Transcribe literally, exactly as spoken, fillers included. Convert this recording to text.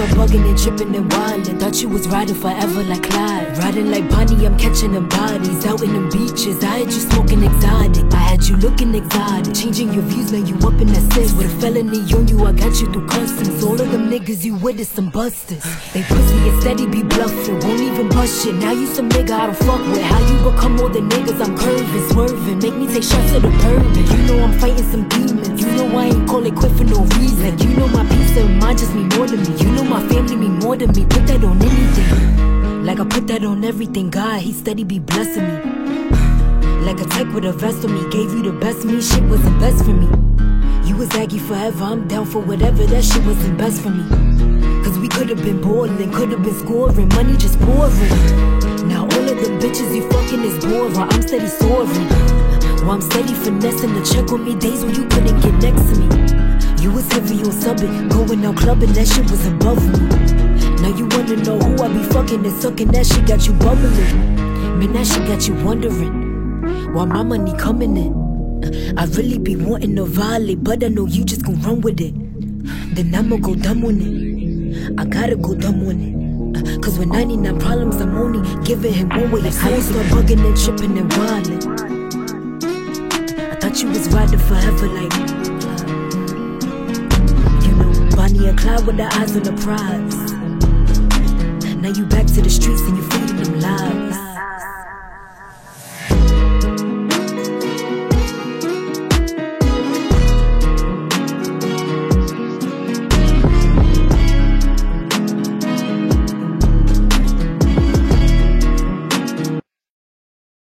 start bugging and tripping and wildin'. Thought you was riding forever like Clyde. Riding like Bonnie, I'm catching them bodies. Out in them beaches, I had you smoking exotic. I had you looking exotic. Changing your views, now you up in that sis. With a felony on you, I got you through customs. All of them niggas you with is some busters. They pussy and steady be bluffing, won't even bust shit. Now you some nigga I don't fuck with. How you become more than niggas? I'm curving, swerving. Make me take shots of the bourbon. You know I'm fighting some demons. You know I ain't call it quit for no reason. You know my peace of mind just mean more to me. You know my family mean more to me. Put that on anything. Like I put that on everything. God, he steady be blessing me. Like a type with a vest on me. Gave you the best me, shit wasn't best for me. You was Aggie forever, I'm down for whatever. That shit wasn't best for me. Cause we could've been ballin', could've been scoring. Money just pouring. Now all of them bitches you fucking is boring. I'm steady soaring. While I'm steady finessing the check on me. Days when you couldn't get next to me. You was heavy on subbing, going out clubbing, that shit was above me. Now you wanna know who I be fucking and sucking, that shit got you bubbling. Man, that shit got you wondering why my money coming in. I really be wanting to violate, but I know you just gon' run with it. Then I'ma go dumb on it. I gotta go dumb on it. Cause with ninety-nine problems, I'm only giving him one way. How you start bugging and tripping and wildin'. I thought you was riding forever like Bonnie and Clyde with the eyes on the prize. Now you back to the streets and you feeding them lies.